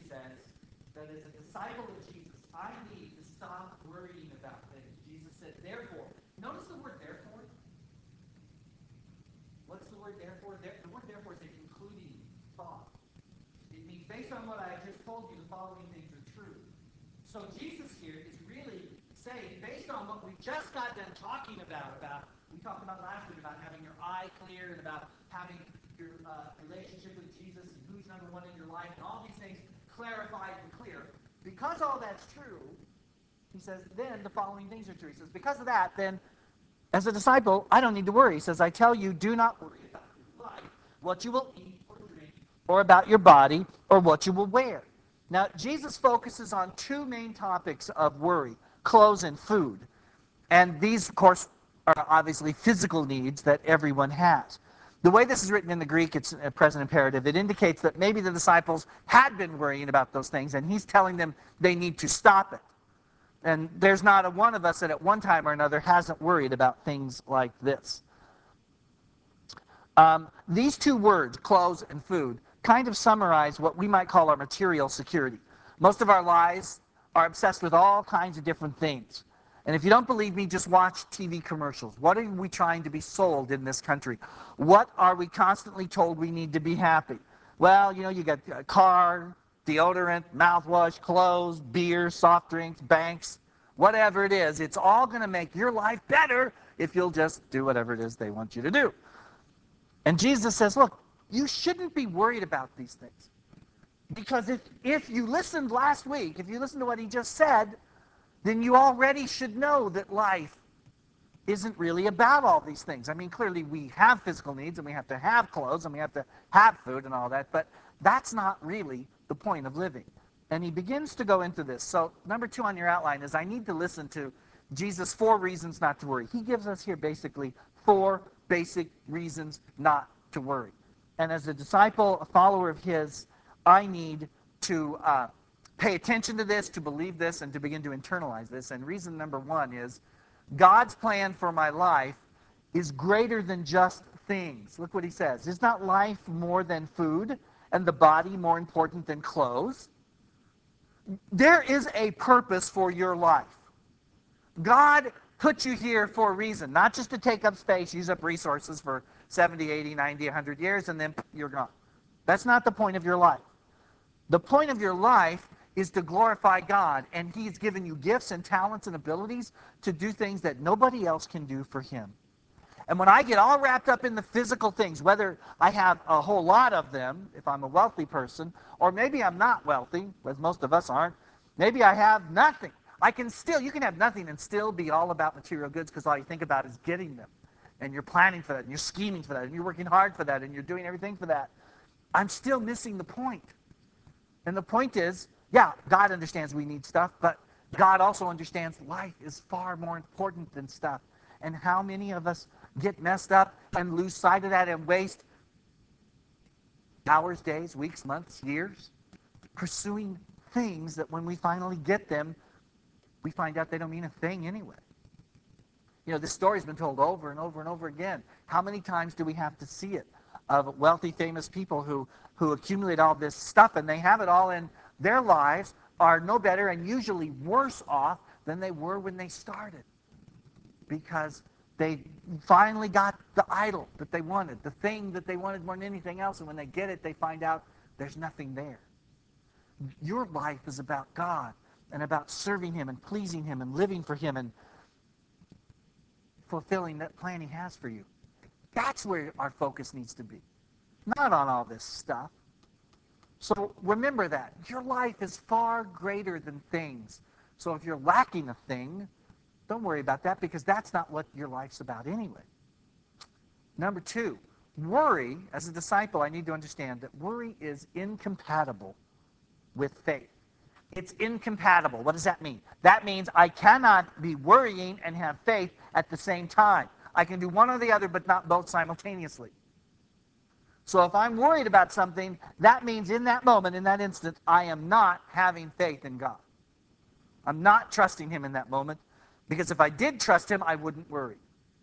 says that as a disciple of Jesus, I need to stop worrying about things. Jesus said, therefore. Notice the word therefore. What's the word therefore? The word therefore is a concluding thought. It means based on what I just told you, the following things are true. So Jesus here is really saying, based on what we just got done talking about we talked about last week about having your eye clear and about having your relationship with Jesus and who's number one in your life and all these things clarified and clear. Because all that's true, he says, then the following things are true. He says, because of that, then as a disciple, I don't need to worry. He says, I tell you, do not worry about your life, what you will eat or drink, or about your body, or what you will wear. Now, Jesus focuses on two main topics of worry, clothes and food. And these, of course, are obviously physical needs that everyone has. The way this is written in the Greek, it's a present imperative. It indicates that maybe the disciples had been worrying about those things, and he's telling them they need to stop it. And there's not a one of us that at one time or another hasn't worried about things like this. These two words, clothes and food, kind of summarize what we might call our material security. Most of our lives are obsessed with all kinds of different things. And if you don't believe me, just watch TV commercials. What are we trying to be sold in this country? What are we constantly told we need to be happy? Well, you got a car, deodorant, mouthwash, clothes, beer, soft drinks, banks, whatever it is. It's all going to make your life better if you'll just do whatever it is they want you to do. And Jesus says, look, you shouldn't be worried about these things. Because if you listened last week, if you listened to what he just said, then you already should know that life isn't really about all these things. I mean, clearly we have physical needs, and we have to have clothes, and we have to have food and all that, but that's not really the point of living. And he begins to go into this. So number 2 on your outline is I need to listen to Jesus' 4 reasons not to worry. He gives us here basically 4 basic reasons not to worry. And as a disciple, a follower of his, I need to pay attention to this, to believe this, and to begin to internalize this. And reason number 1 is God's plan for my life is greater than just things. Look what he says. Is not life more than food, and the body more important than clothes? There is a purpose for your life. God put you here for a reason, not just to take up space, use up resources for 70, 80, 90, 100 years, and then you're gone. That's not the point of your life. The point of your life is to glorify God, and he's given you gifts and talents and abilities to do things that nobody else can do for him. And when I get all wrapped up in the physical things, whether I have a whole lot of them, if I'm a wealthy person, or maybe I'm not wealthy, as most of us aren't, maybe I have nothing. You can have nothing and still be all about material goods because all you think about is getting them. And you're planning for that, and you're scheming for that, and you're working hard for that, and you're doing everything for that. I'm still missing the point. And the point is, yeah, God understands we need stuff, but God also understands life is far more important than stuff. And how many of us get messed up and lose sight of that and waste hours, days, weeks, months, years pursuing things that when we finally get them, we find out they don't mean a thing anyway. This story's been told over and over and over again. How many times do we have to see it of wealthy, famous people who accumulate all this stuff, and they have it all, and their lives are no better and usually worse off than they were when they started, because they finally got the idol that they wanted, the thing that they wanted more than anything else, and when they get it, they find out there's nothing there. Your life is about God and about serving him and pleasing him and living for him and fulfilling that plan he has for you. That's where our focus needs to be, not on all this stuff. So remember that. Your life is far greater than things. So if you're lacking a thing, don't worry about that, because that's not what your life's about anyway. Number 2, worry, as a disciple, I need to understand that worry is incompatible with faith. It's incompatible. What does that mean? That means I cannot be worrying and have faith at the same time. I can do one or the other, but not both simultaneously. So if I'm worried about something, that means in that moment, in that instant, I am not having faith in God. I'm not trusting him in that moment, because if I did trust him, I wouldn't worry.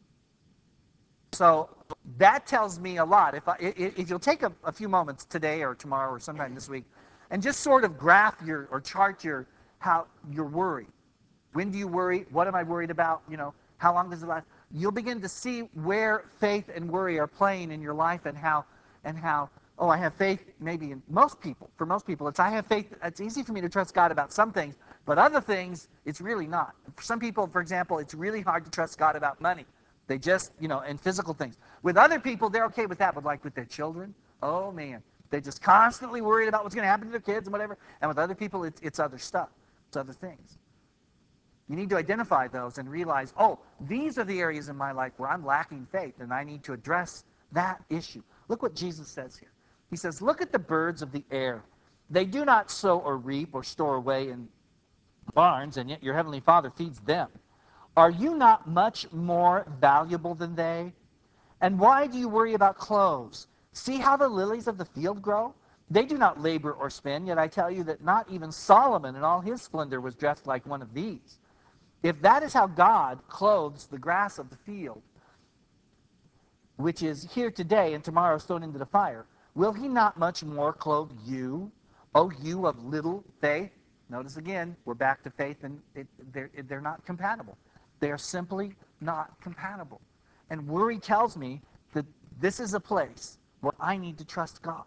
So that tells me a lot. If you'll take a few moments today or tomorrow or sometime this week and just sort of graph your or chart your worry. When do you worry? What am I worried about? How long does it last? You'll begin to see where faith and worry are playing in your life, and how oh, I have faith. Maybe in most people, for most people, I have faith. It's easy for me to trust God about some things, but other things it's really not. For some people, for example, it's really hard to trust God about money. They just, and physical things. With other people, they're okay with that, but like with their children, oh man, they're just constantly worried about what's going to happen to their kids and whatever. And with other people, it's other stuff. It's other things. You need to identify those and realize, oh, these are the areas in my life where I'm lacking faith, and I need to address that issue. Look what Jesus says here. He says, look at the birds of the air. They do not sow or reap or store away in barns, and yet your heavenly Father feeds them. Are you not much more valuable than they? And why do you worry about clothes? See how the lilies of the field grow? They do not labor or spin, yet I tell you that not even Solomon in all his splendor was dressed like one of these. If that is how God clothes the grass of the field, which is here today and tomorrow thrown into the fire, will he not much more clothe you, O you of little faith? Notice again, we're back to faith, and they're not compatible. They are simply not compatible. And worry tells me that this is a place where I need to trust God.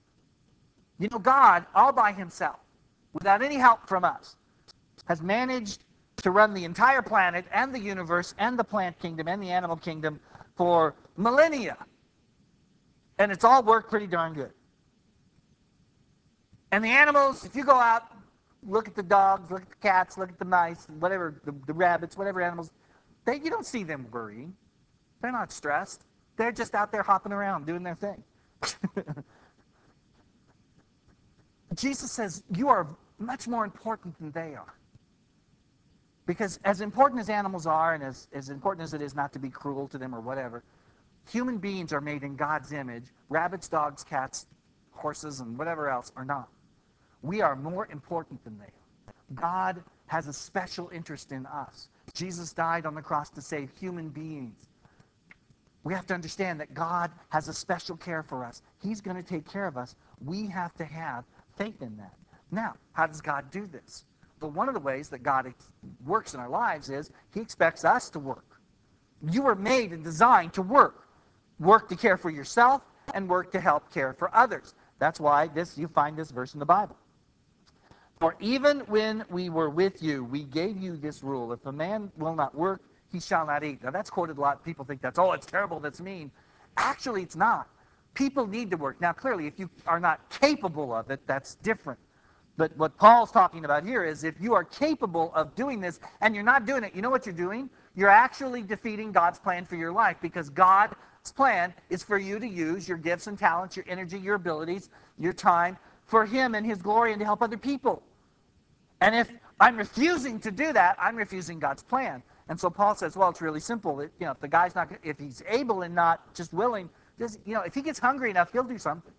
God, all by himself, without any help from us, has managed to run the entire planet and the universe and the plant kingdom and the animal kingdom for millennia. And it's all worked pretty darn good. And the animals, if you go out, look at the dogs, look at the cats, look at the mice, whatever, the rabbits, whatever animals, you don't see them worrying. They're not stressed. They're just out there hopping around doing their thing. Jesus says, you are much more important than they are. Because as important as animals are, and as important as it is not to be cruel to them or whatever, human beings are made in God's image. Rabbits, dogs, cats, horses, and whatever else are not. We are more important than they are. God has a special interest in us. Jesus died on the cross to save human beings. We have to understand that God has a special care for us. He's going to take care of us. We have to have faith in that. Now, how does God do this? Well, one of the ways that God works in our lives is he expects us to work. You were made and designed to work. Work to care for yourself and work to help care for others. That's why you find this verse in the Bible. For even when we were with you, we gave you this rule. If a man will not work, he shall not eat. Now that's quoted a lot. People think it's terrible, that's mean. Actually, it's not. People need to work. Now, clearly, if you are not capable of it, that's different. But what Paul's talking about here is if you are capable of doing this and you're not doing it, you know what you're doing? You're actually defeating God's plan for your life, because God's plan is for you to use your gifts and talents, your energy, your abilities, your time for him and his glory and to help other people. And if I'm refusing to do that, I'm refusing God's plan. And so Paul says, well, it's really simple. If the guy's not, if he's able and not just willing, if he gets hungry enough, he'll do something.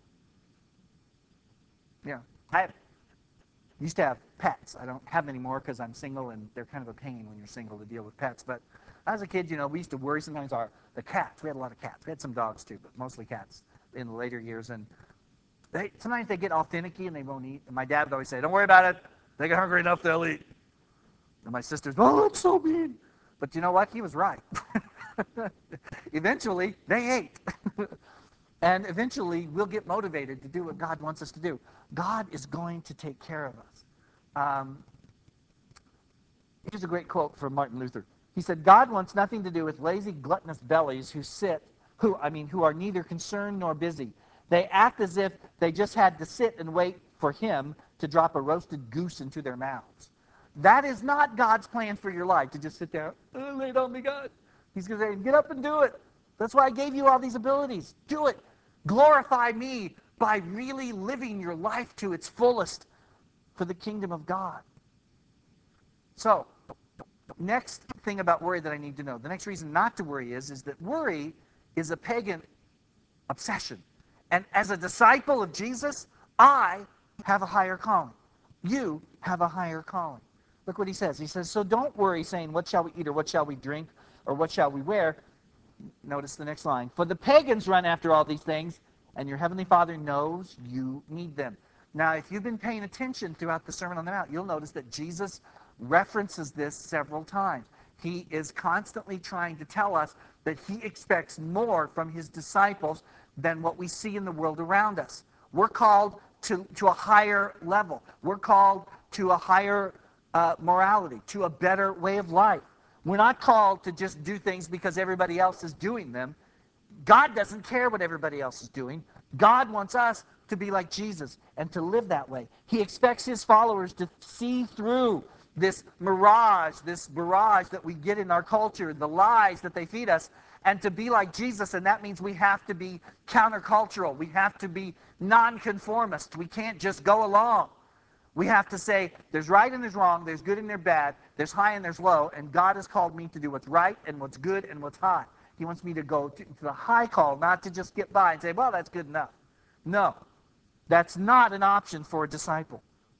I used to have pets. I don't have them anymore because I'm single, and they're kind of a pain when you're single to deal with pets. But as a kid, we used to worry sometimes the cats. We had a lot of cats. We had some dogs too, but mostly cats in the later years. And sometimes they get all finicky and they won't eat. And my dad would always say, don't worry about it. They get hungry enough, they'll eat. And my sisters, oh, that's so mean. But you know what? He was right. Eventually, they ate. And eventually, we'll get motivated to do what God wants us to do. God is going to take care of us. Here's a great quote from Martin Luther. He said, God wants nothing to do with lazy, gluttonous bellies who are neither concerned nor busy. They act as if they just had to sit and wait for him to drop a roasted goose into their mouths. That is not God's plan for your life, to just sit there, lay it on me, God. He's going to say, get up and do it. That's why I gave you all these abilities. Do it. Glorify me by really living your life to its fullest for the kingdom of God. So, next thing about worry that I need to know. The next reason not to worry is that worry is a pagan obsession. And as a disciple of Jesus, I have a higher calling. You have a higher calling. Look what he says. He says, so don't worry saying, what shall we eat, or what shall we drink, or what shall we wear? Notice the next line. For the pagans run after all these things, and your heavenly Father knows you need them. Now, if you've been paying attention throughout the Sermon on the Mount, you'll notice that Jesus references this several times. He is constantly trying to tell us that he expects more from his disciples than what we see in the world around us. We're called to a higher level. We're called to a higher morality, to a better way of life. We're not called to just do things because everybody else is doing them. God doesn't care what everybody else is doing. God wants us to be like Jesus and to live that way. He expects his followers to see through this barrage that we get in our culture, the lies that they feed us, and to be like Jesus. And that means we have to be countercultural. We have to be nonconformist. We can't just go along. We have to say there's right and there's wrong, there's good and there's bad, there's high and there's low, and God has called me to do what's right and what's good and what's high. He wants me to go to the high call, not to just get by and say, well, that's good enough. No, that's not an option for a disciple.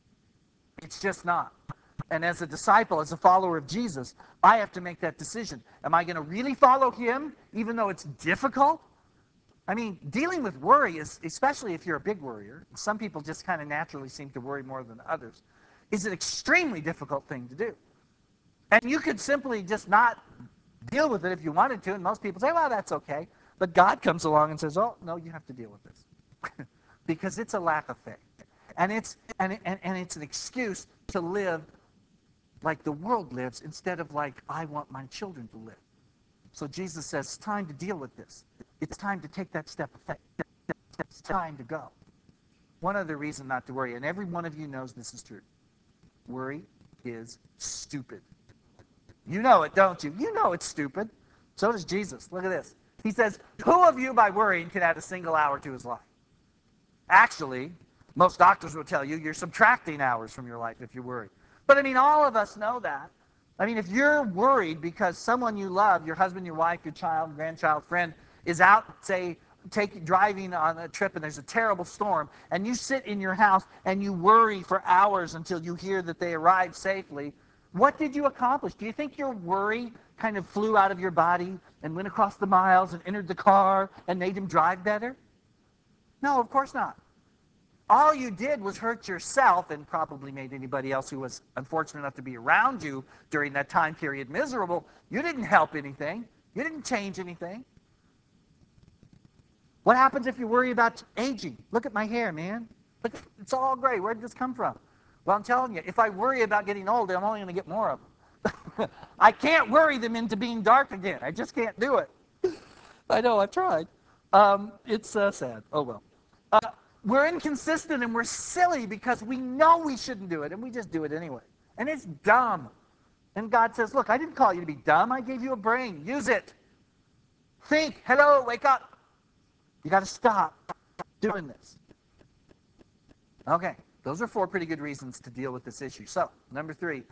It's just not. And as a disciple, as a follower of Jesus, I have to make that decision. Am I going to really follow him, even though it's difficult? I mean, dealing with worry, is, especially if you're a big worrier, some people just kind of naturally seem to worry more than others, is an extremely difficult thing to do. And you could simply just not deal with it if you wanted to, and most people say, well, that's okay. But God comes along and says, oh, no, you have to deal with this. Because it's a lack of faith. And it's an excuse to live like the world lives instead of like I want my children to live. So Jesus says, it's time to deal with this. It's time to take that step of faith. It's time to go. One other reason not to worry, and every one of you knows this is true. Worry is stupid. You know it, don't you? You know it's stupid. So does Jesus. Look at this. He says, who of you by worrying can add a single hour to his life? Actually, most doctors will tell you you're subtracting hours from your life if you worry. But I mean, all of us know that. I mean, if you're worried because someone you love, your husband, your wife, your child, grandchild, friend, is out, say, driving on a trip and there's a terrible storm, and you sit in your house and you worry for hours until you hear that they arrive safely, what did you accomplish? Do you think your worry kind of flew out of your body and went across the miles and entered the car and made him drive better? No, of course not. All you did was hurt yourself and probably made anybody else who was unfortunate enough to be around you during that time period miserable. You didn't help anything. You didn't change anything. What happens if you worry about aging? Look at my hair, man. Look, it's all gray. Where did this come from? Well, I'm telling you, if I worry about getting older, I'm only going to get more of them. I can't worry them into being dark again. I just can't do it. I know, I've tried. It's sad. Oh, well. We're inconsistent and we're silly because we know we shouldn't do it, and we just do it anyway. And it's dumb. And God says, look, I didn't call you to be dumb. I gave you a brain. Use it. Think. Hello, wake up. You got to stop doing this. Okay, those are 4 pretty good reasons to deal with this issue. So, number 3,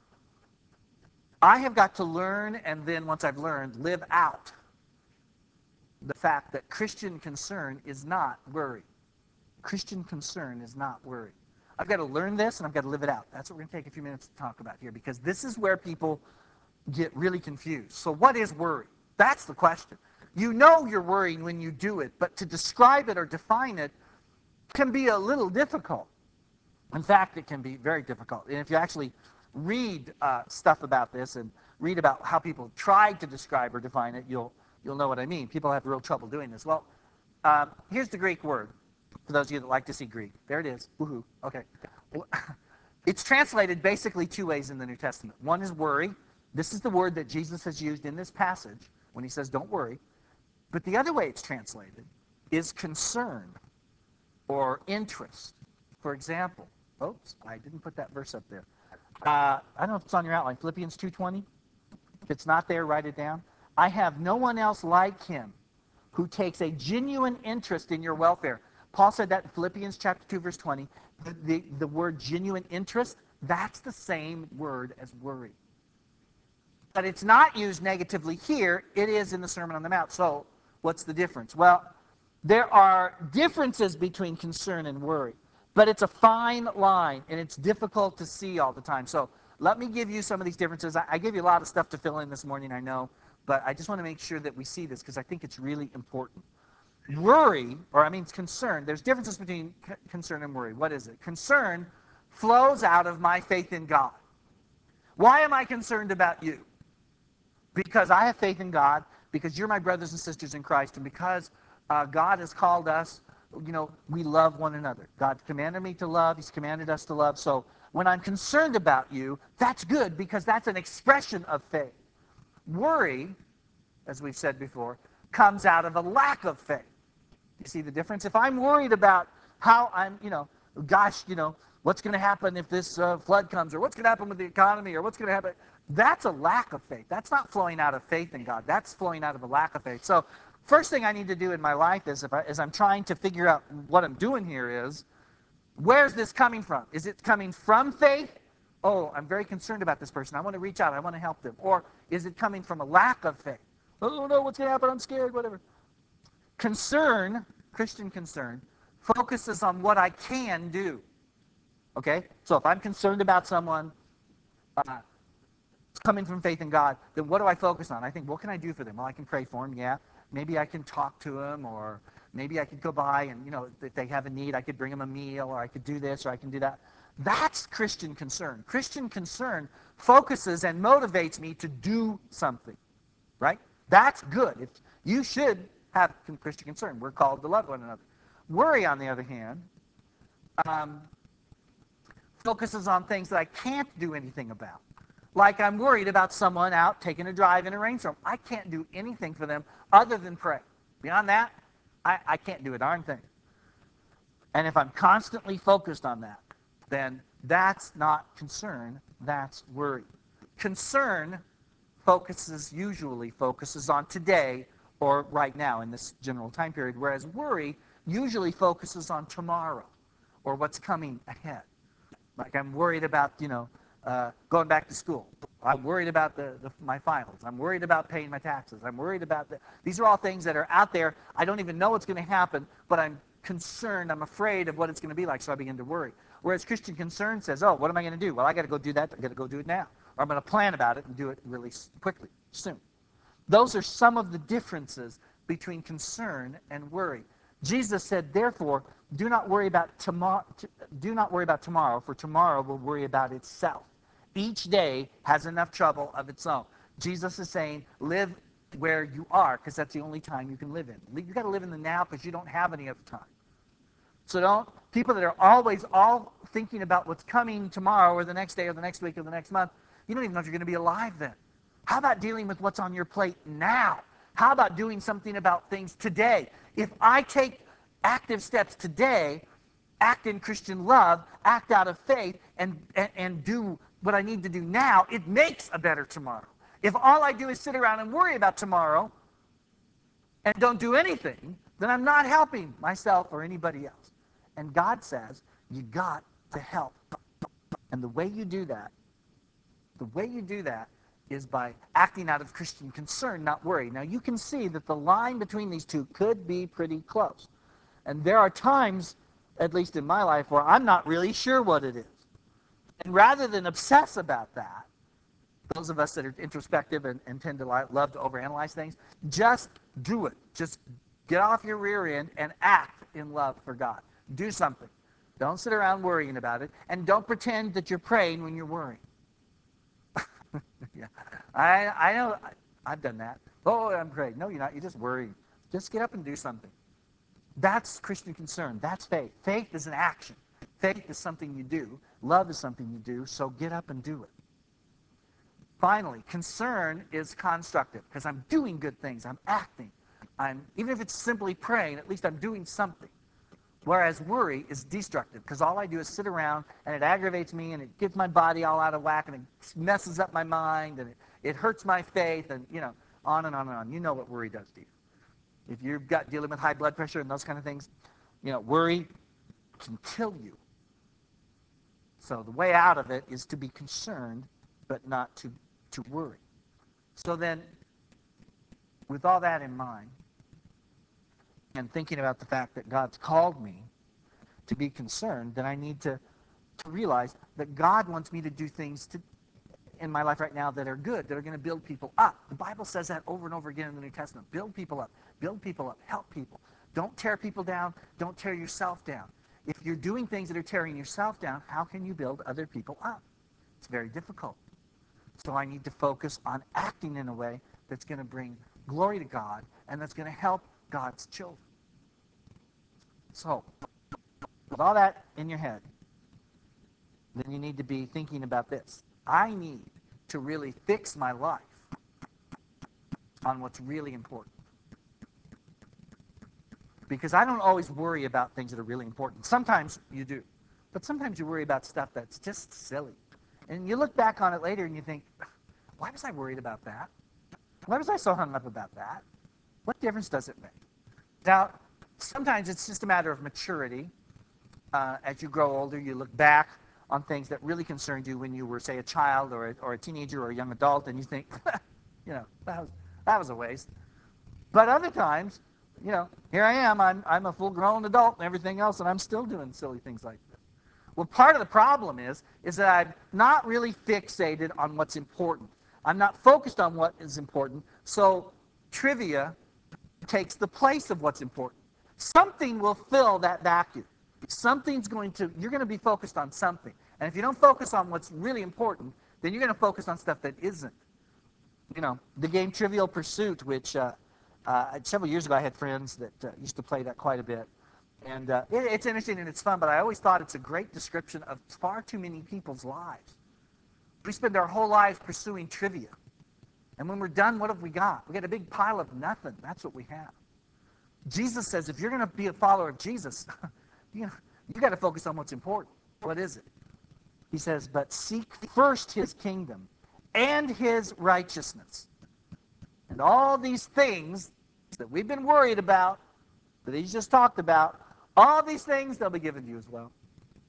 I have got to learn, and then once I've learned, live out the fact that Christian concern is not worry. Christian concern is not worry. I've got to learn this, and I've got to live it out. That's what we're going to take a few minutes to talk about here, because this is where people get really confused. So what is worry? That's the question. You know you're worrying when you do it, but to describe it or define it can be a little difficult. In fact, it can be very difficult. And if you actually read stuff about this and read about how people tried to describe or define it, you'll know what I mean. People have real trouble doing this. Well, here's the Greek word, for those of you that like to see Greek. There it is. Woohoo. Okay. It's translated basically 2 ways in the New Testament. One is worry. This is the word that Jesus has used in this passage when he says don't worry. But the other way it's translated is concern or interest. For example, oops, I didn't put that verse up there. I don't know if it's on your outline, Philippians 2:20. If it's not there, write it down. I have no one else like him who takes a genuine interest in your welfare. Paul said that in Philippians chapter 2, verse 20. The word genuine interest, that's the same word as worry. But it's not used negatively here. It is in the Sermon on the Mount. So what's the difference? Well, there are differences between concern and worry. But it's a fine line, and it's difficult to see all the time. So let me give you some of these differences. I gave you a lot of stuff to fill in this morning, I know. But I just want to make sure that we see this because I think it's really important. Worry, or I mean concern, there's differences between concern and worry. What is it? Concern flows out of my faith in God. Why am I concerned about you? Because I have faith in God, because you're my brothers and sisters in Christ, and because God has called us, we love one another. God commanded me to love. He's commanded us to love. So when I'm concerned about you, that's good because that's an expression of faith. Worry, as we've said before, comes out of a lack of faith. You see the difference? If I'm worried about how I'm, what's going to happen if this flood comes, or what's going to happen with the economy, or what's going to happen, that's a lack of faith. That's not flowing out of faith in God. That's flowing out of a lack of faith. So first thing I need to do in my life is, as I'm trying to figure out what I'm doing here is, where's this coming from? Is it coming from faith? Oh, I'm very concerned about this person. I want to reach out. I want to help them. Or is it coming from a lack of faith? Oh, no, what's going to happen? I'm scared, whatever. Concern, Christian concern, focuses on what I can do. Okay? So if I'm concerned about someone coming from faith in God, then what do I focus on? I think, what can I do for them? Well, I can pray for them, yeah. Maybe I can talk to them, or maybe I could go by and, if they have a need, I could bring them a meal, or I could do this, or I can do that. That's Christian concern. Christian concern focuses and motivates me to do something, right? That's good. You should have Christian concern. We're called to love one another. Worry, on the other hand, focuses on things that I can't do anything about. Like I'm worried about someone out taking a drive in a rainstorm. I can't do anything for them other than pray. Beyond that, I can't do a darn thing. And if I'm constantly focused on that, then that's not concern, that's worry. Concern usually focuses on today or right now in this general time period, whereas worry usually focuses on tomorrow or what's coming ahead. Like I'm worried about, going back to school. I'm worried about my finals. I'm worried about paying my taxes. I'm worried about these are all things that are out there. I don't even know what's going to happen, but I'm concerned. I'm afraid of what it's going to be like, so I begin to worry. Whereas Christian concern says, oh, what am I going to do? Well, I got to go do that. I got to go do it now. Or I'm going to plan about it and do it really quickly, soon. Those are some of the differences between concern and worry. Jesus said, therefore, do not worry about tomorrow, for tomorrow will worry about itself. Each day has enough trouble of its own. Jesus is saying, live where you are, because that's the only time you can live in. You've got to live in the now because you don't have any other time. So people that are always all thinking about what's coming tomorrow or the next day or the next week or the next month, you don't even know if you're going to be alive then. How about dealing with what's on your plate now? How about doing something about things today? If I take active steps today, act in Christian love, act out of faith, and do what I need to do now, it makes a better tomorrow. If all I do is sit around and worry about tomorrow and don't do anything, then I'm not helping myself or anybody else. And God says, you got to help. And the way you do that is by acting out of Christian concern, not worry. Now, you can see that the line between these two could be pretty close. And there are times, at least in my life, where I'm not really sure what it is. And rather than obsess about that, those of us that are introspective and tend to love to overanalyze things, just do it. Just get off your rear end and act in love for God. Do something. Don't sit around worrying about it, and don't pretend that you're praying when you're worrying. Yeah, I know. I've done that. Oh, I'm praying. No, you're not. You're just worrying. Just get up and do something. That's Christian concern. That's faith. Faith is an action. Faith is something you do. Love is something you do. So get up and do it. Finally, concern is constructive because I'm doing good things. I'm acting. Even if it's simply praying, at least I'm doing something. Whereas worry is destructive because all I do is sit around and it aggravates me and it gets my body all out of whack and it messes up my mind and it hurts my faith and, on and on and on. You know what worry does to you. If you've got dealing with high blood pressure and those kind of things, worry can kill you. So the way out of it is to be concerned but not to worry. So then, with all that in mind, and thinking about the fact that God's called me to be concerned, then I need to realize that God wants me to do things in my life right now that are good, that are going to build people up. The Bible says that over and over again in the New Testament. Build people up, help people. Don't tear people down. Don't tear yourself down. If you're doing things that are tearing yourself down, how can you build other people up? It's very difficult. So I need to focus on acting in a way that's going to bring glory to God and that's going to help God's children. So, with all that in your head, then you need to be thinking about this. I need to really fix my life on what's really important. Because I don't always worry about things that are really important. Sometimes you do. But sometimes you worry about stuff that's just silly. And you look back on it later and you think, why was I worried about that? Why was I so hung up about that? What difference does it make? Now, sometimes it's just a matter of maturity. As you grow older, you look back on things that really concerned you when you were, say, a child or a teenager or a young adult, and you think, that was a waste. But other times, here I am, I'm a full-grown adult and everything else, and I'm still doing silly things like this. Well, part of the problem is that I'm not really fixated on what's important. I'm not focused on what is important, so trivia takes the place of what's important. Something will fill that vacuum. You're going to be focused on something. And if you don't focus on what's really important, then you're going to focus on stuff that isn't. The game Trivial Pursuit, which several years ago I had friends that used to play that quite a bit. And it's interesting and it's fun, but I always thought it's a great description of far too many people's lives. We spend our whole lives pursuing trivia. And when we're done, what have we got? We got a big pile of nothing. That's what we have. Jesus says if you're going to be a follower of Jesus, you got to focus on what's important. What is it? He says, but seek first his kingdom and his righteousness. And all these things that we've been worried about, that he's just talked about, all these things, they'll be given to you as well.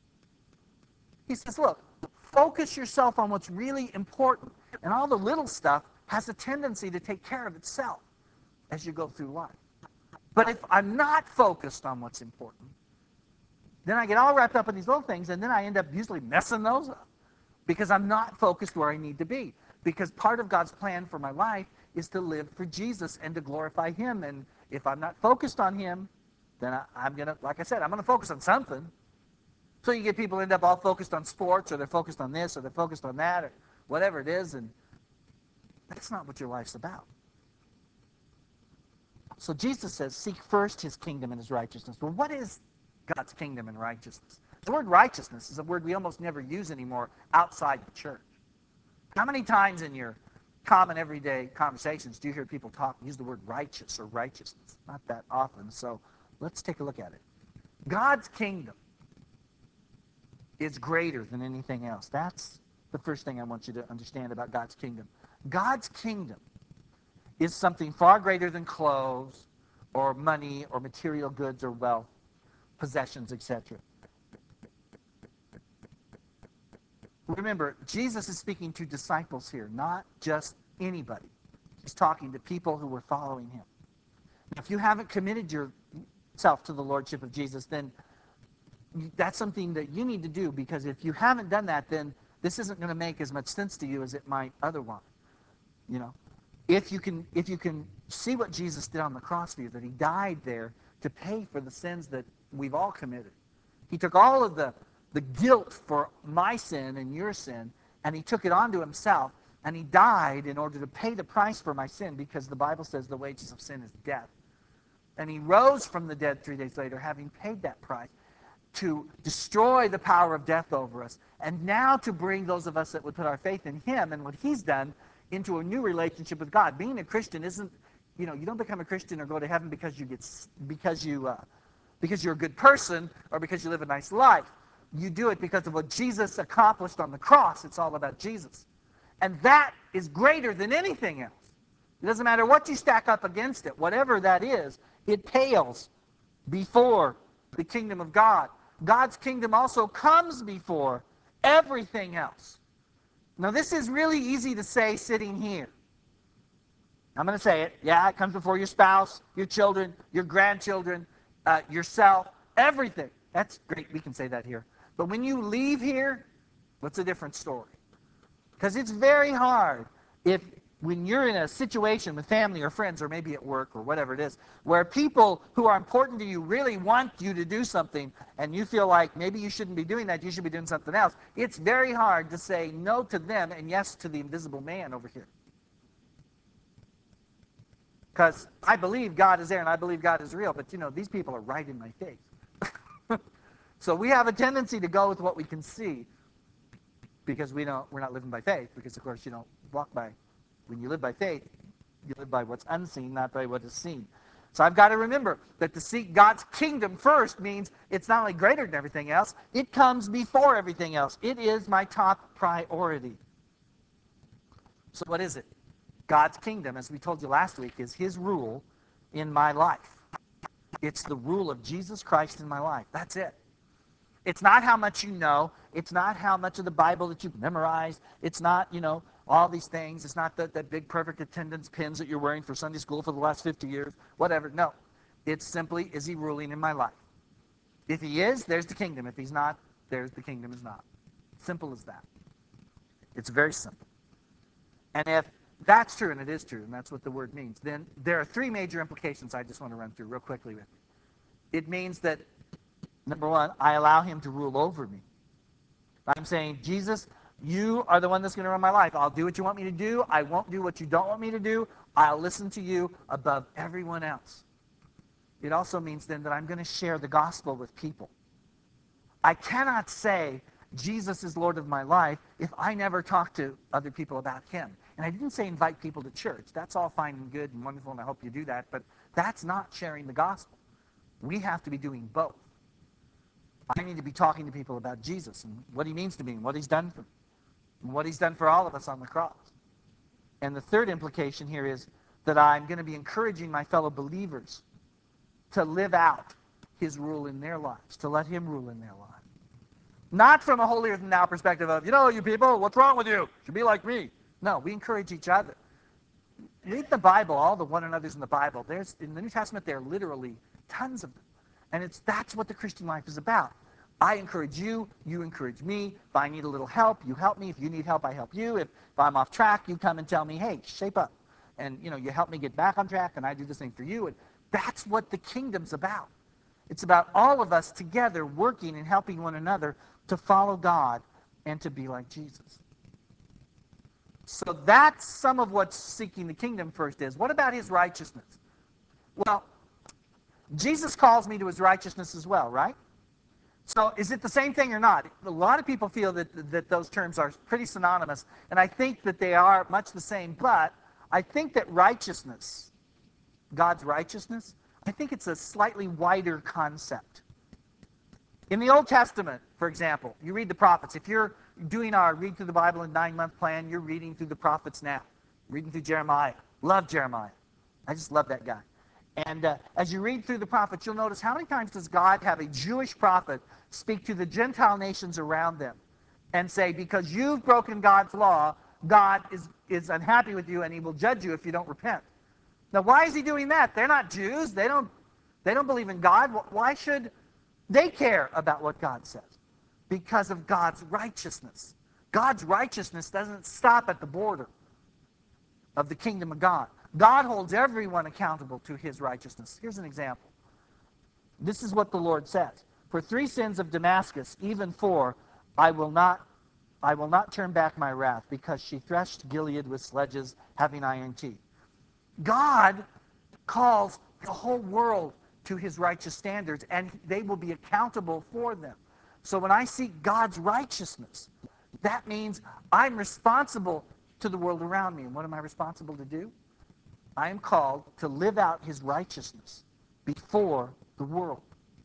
He says, look, focus yourself on what's really important. And all the little stuff has a tendency to take care of itself as you go through life. But if I'm not focused on what's important, then I get all wrapped up in these little things, and then I end up usually messing those up because I'm not focused where I need to be. Because part of God's plan for my life is to live for Jesus and to glorify him. And if I'm not focused on him, then I'm going to, like I said, I'm going to focus on something. So you get people end up all focused on sports, or they're focused on this, or they're focused on that, or whatever it is, and that's not what your life's about. So Jesus says, seek first his kingdom and his righteousness. Well, what is God's kingdom and righteousness? The word righteousness is a word we almost never use anymore outside the church. How many times in your common everyday conversations do you hear people use the word righteous or righteousness? Not that often, so let's take a look at it. God's kingdom is greater than anything else. That's the first thing I want you to understand about God's kingdom. God's kingdom is something far greater than clothes or money or material goods or wealth, possessions, etc. Remember, Jesus is speaking to disciples here, not just anybody. He's talking to people who were following him. If you haven't committed yourself to the lordship of Jesus, then that's something that you need to do, because if you haven't done that, then this isn't going to make as much sense to you as it might otherwise. If you can see what Jesus did on the cross for you, that he died there to pay for the sins that we've all committed. He took all of the guilt for my sin and your sin, and he took it onto himself, and he died in order to pay the price for my sin, because the Bible says the wages of sin is death. And he rose from the dead 3 days later, having paid that price, to destroy the power of death over us, and now to bring those of us that would put our faith in him and what he's done into a new relationship with God. Being a Christian isn't, you don't become a Christian or go to heaven because you're a good person or because you live a nice life. You do it because of what Jesus accomplished on the cross. It's all about Jesus. And that is greater than anything else. It doesn't matter what you stack up against it. Whatever that is, it pales before the kingdom of God. God's kingdom also comes before everything else. Now, this is really easy to say sitting here. I'm going to say it. Yeah, it comes before your spouse, your children, your grandchildren, yourself, everything. That's great. We can say that here. But when you leave here, what's a different story? Because it's very hard. If when you're in a situation with family or friends or maybe at work or whatever it is, where people who are important to you really want you to do something and you feel like maybe you shouldn't be doing that, you should be doing something else, it's very hard to say no to them and yes to the invisible man over here. Because I believe God is there and I believe God is real, but these people are right in my face. So we have a tendency to go with what we can see because we're not living by faith, because of course you don't walk by. When you live by faith, you live by what's unseen, not by what is seen. So I've got to remember that to seek God's kingdom first means it's not only greater than everything else, it comes before everything else. It is my top priority. So what is it? God's kingdom, as we told you last week, is his rule in my life. It's the rule of Jesus Christ in my life. That's it. It's not how much you know. It's not how much of the Bible that you've memorized. It's not, all these things. It's not that big perfect attendance pins that you're wearing for Sunday school for the last 50 years, whatever. No. It's simply, is he ruling in my life? If he is, there's the kingdom. If he's not, there's the kingdom is not. Simple as that. It's very simple. And if that's true, and it is true, and that's what the word means, then there are three major implications I just want to run through real quickly with you. It means that, number one, I allow him to rule over me. I'm saying, Jesus, you are the one that's going to run my life. I'll do what you want me to do. I won't do what you don't want me to do. I'll listen to you above everyone else. It also means then that I'm going to share the gospel with people. I cannot say Jesus is Lord of my life if I never talk to other people about him. And I didn't say invite people to church. That's all fine and good and wonderful, and I hope you do that, but that's not sharing the gospel. We have to be doing both. I need to be talking to people about Jesus and what he means to me and what he's done for me and what he's done for all of us on the cross. And the third implication here is that I'm going to be encouraging my fellow believers to live out his rule in their lives, to let him rule in their lives. Not from a holier-than-thou perspective of, you people, what's wrong with you? You should be like me. No, we encourage each other. Read the Bible, all the one another's in the Bible. In the New Testament, there are literally tons of them. And that's what the Christian life is about. I encourage you, you encourage me. If I need a little help, you help me. If you need help, I help you. If I'm off track, you come and tell me, hey, shape up. And, you help me get back on track, and I do the same for you. And that's what the kingdom's about. It's about all of us together working and helping one another to follow God and to be like Jesus. So that's some of what seeking the kingdom first is. What about his righteousness? Well, Jesus calls me to his righteousness as well, right? So is it the same thing or not? A lot of people feel that those terms are pretty synonymous, and I think that they are much the same, but I think that righteousness, God's righteousness, I think it's a slightly wider concept. In the Old Testament, for example, you read the prophets. If you're doing our Read Through the Bible in 9-month plan, you're reading through the prophets now. Reading through Jeremiah. Love Jeremiah. I just love that guy. And as you read through the prophets, you'll notice how many times does God have a Jewish prophet speak to the Gentile nations around them and say, because you've broken God's law, God is unhappy with you and he will judge you if you don't repent. Now, why is he doing that? They're not Jews. They don't believe in God. Why should they care about what God says? Because of God's righteousness. God's righteousness doesn't stop at the border of the kingdom of God. God holds everyone accountable to his righteousness. Here's an example. This is what the Lord says. For 3 sins of Damascus, even 4, I will not turn back my wrath, because she threshed Gilead with sledges having iron teeth. God calls the whole world to his righteous standards, and they will be accountable for them. So when I seek God's righteousness, that means I'm responsible to the world around me. And what am I responsible to do? I am called to live out his righteousness before the world.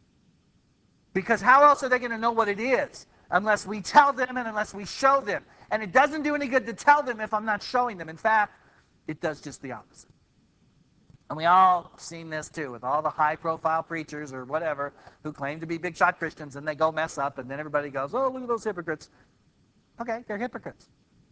Because how else are they going to know what it is unless we tell them and unless we show them? And it doesn't do any good to tell them if I'm not showing them. In fact, it does just the opposite. And we all seen this too with all the high-profile preachers or whatever who claim to be big-shot Christians, and they go mess up, and then everybody goes, oh, look at those hypocrites. Okay, they're hypocrites.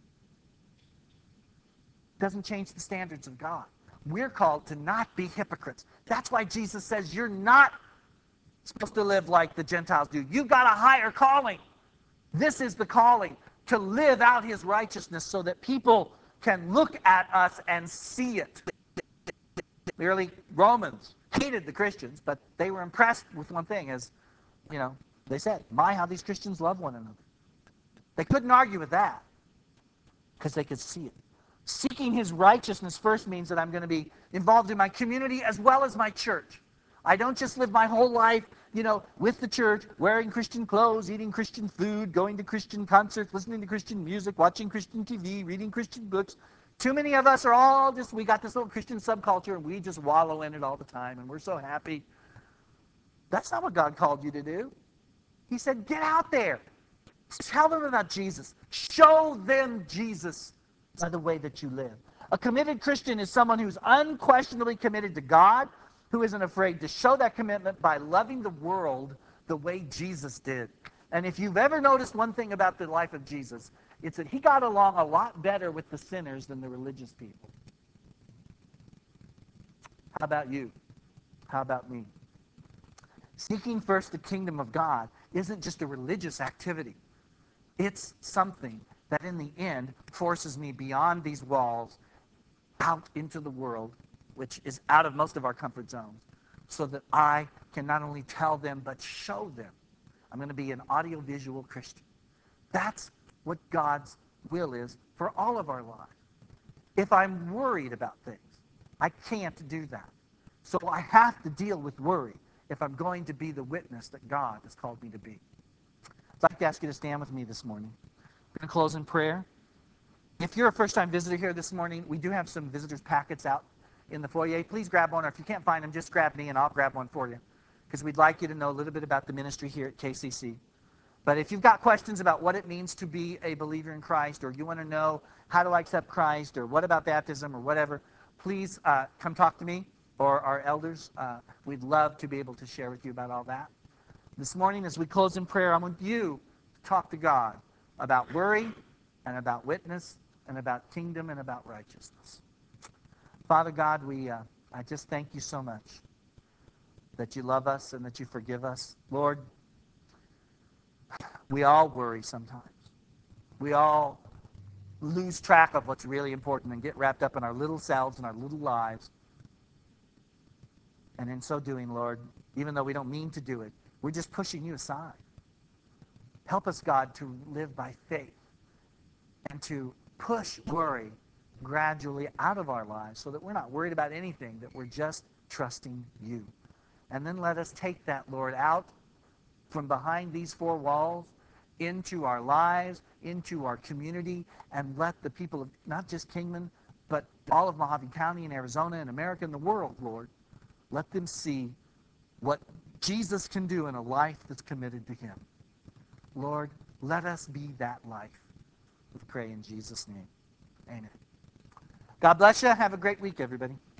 Doesn't change the standards of God. We're called to not be hypocrites. That's why Jesus says you're not supposed to live like the Gentiles do. You've got a higher calling. This is the calling, to live out his righteousness so that people can look at us and see it. The early Romans hated the Christians, but they were impressed with one thing, as they said, my, how these Christians love one another. They couldn't argue with that because they could see it. Seeking his righteousness first means that I'm going to be involved in my community as well as my church. I don't just live my whole life, with the church, wearing Christian clothes, eating Christian food, going to Christian concerts, listening to Christian music, watching Christian TV, reading Christian books. Too many of us are all we got this little Christian subculture and we just wallow in it all the time and we're so happy. That's not what God called you to do. He said, get out there. Tell them about Jesus. Show them Jesus by the way that you live. A committed Christian is someone who's unquestionably committed to God, who isn't afraid to show that commitment by loving the world the way Jesus did. And if you've ever noticed one thing about the life of Jesus, it's that he got along a lot better with the sinners than the religious people. How about you? How about me? Seeking first the kingdom of God isn't just a religious activity. It's something that in the end forces me beyond these walls out into the world, which is out of most of our comfort zones, so that I can not only tell them but show them. I'm going to be an audiovisual Christian. That's what God's will is for all of our lives. If I'm worried about things, I can't do that. So I have to deal with worry if I'm going to be the witness that God has called me to be. I'd like to ask you to stand with me this morning. I'm going to close in prayer. If you're a first-time visitor here this morning, we do have some visitors' packets out in the foyer. Please grab one, or if you can't find them, just grab me and I'll grab one for you, because we'd like you to know a little bit about the ministry here at KCC. But if you've got questions about what it means to be a believer in Christ, or you want to know how do I accept Christ, or what about baptism, or whatever, please come talk to me or our elders. We'd love to be able to share with you about all that. This morning, as we close in prayer, I want you to talk to God about worry and about witness and about kingdom and about righteousness. Father God, I just thank you so much that you love us and that you forgive us. Lord, we all worry sometimes. We all lose track of what's really important and get wrapped up in our little selves and our little lives. And in so doing, Lord, even though we don't mean to do it, we're just pushing you aside. Help us, God, to live by faith and to push worry gradually out of our lives so that we're not worried about anything, that we're just trusting you. And then let us take that, Lord, out from behind these four walls into our lives, into our community, and let the people of not just Kingman, but all of Mojave County and Arizona and America and the world, Lord, let them see what Jesus can do in a life that's committed to him. Lord, let us be that life. We pray in Jesus' name. Amen. God bless you. Have a great week, everybody.